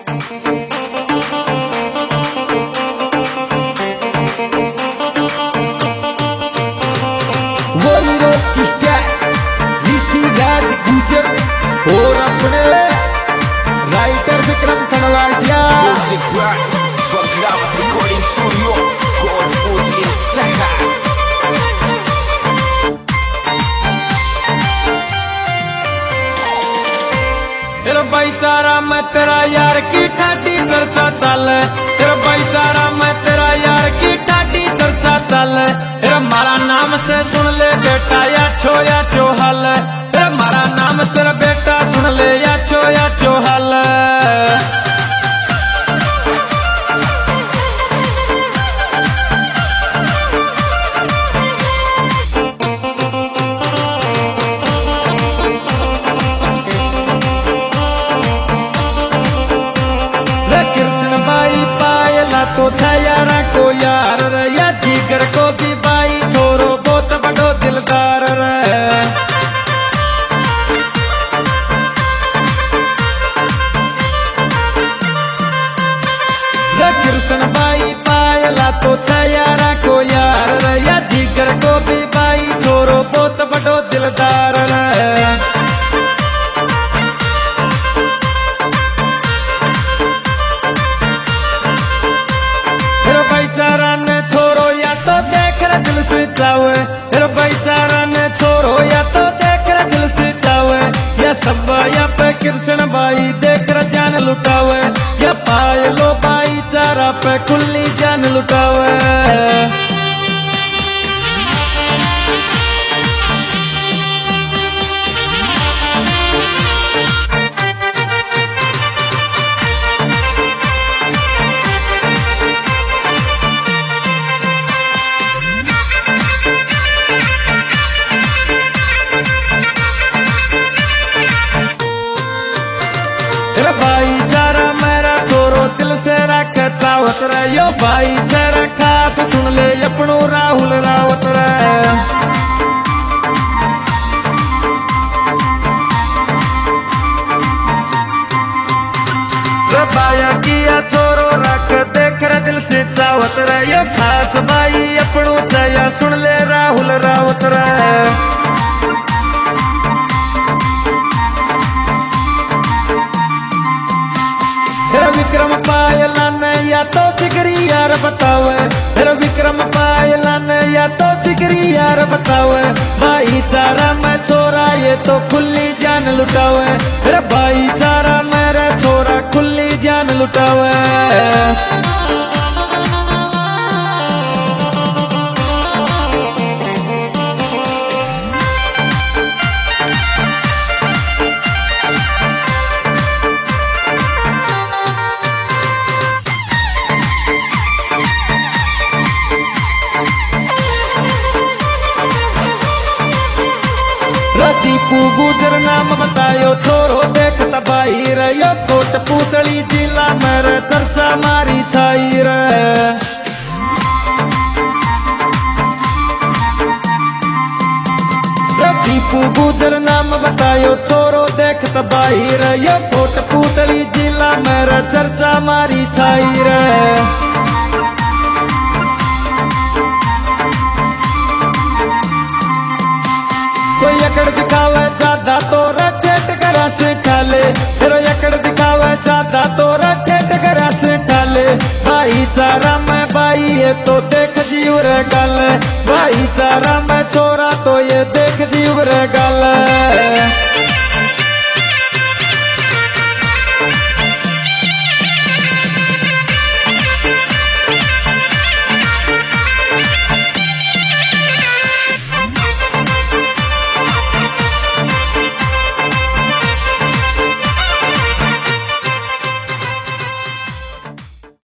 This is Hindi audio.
और अपने राइटर विक्रम खनवाटिया तेरा भाईचारा मैं तेरा यार की ठाटी चर्चा चल, तेरा भाईचारा मैं तेरा यार की ठाटी चर्चा चल। तेरा मारा नाम से सुन ले बेटा या छो हल, तेरा मारा नाम से बेटा सुन ले या छो हल। तो था यारा को यार रे या जिगर को भी बाई छोरो बहुत बड़ो दिलदार रे। कृष्ण बाई पायला तो था यारा को यार रे या जिगर को भी बाई छोरो बहुत बड़ो दिलदार रे। भाईचारा ने छोरो या तो देख रहा दिल से चावे, तेरा भाईचारा ने छोरो या तो देख रहा दिल से चावे। या सब या पे कृष्ण भाई देख रहा जान लुटावे, या पायलो भाईचारा पे खुली जान लुटावे। भाईचारा मेरा छोरो दिल से रख चावत रे, यो भाईचारा खास सुन ले अपनो राहुल रावत रे। बाया किया छोरो रख देख रे दिल से चावत रे, यो खास भाई अपनो दया सुन ले राहुल रावत रे। विक्रम पायला ने या तो जिगरी यार बतावे, तेरा विक्रम पायला ने या तो जिगरी यार बतावे। भाईचारा में छोरा ये तो खुली जान लुटावे, तेरा भाईचारा मेरा छोरा खुली जान लुटावे। दीपू गुजर नाम बतायो छोरो देखता भाई रे, यो कोट पुतली जिला मेरे चर्चा मारी छाई रे। दीपू गुजर नाम बतायो छोरो देखता भाई रे, यो कोट पुतली जिला मेरे चर्चा मारी छाई रे। कोई एकड़ दिखावे ज्यादा तो रखेट करा से ठाले, फिर एकड़ दिखावे ज्यादा तो रखेट करा से ठाले। भाईचारा में भाई ये तो देख जीव रे गल, भाईचारा में छोरा तो ये देख जीव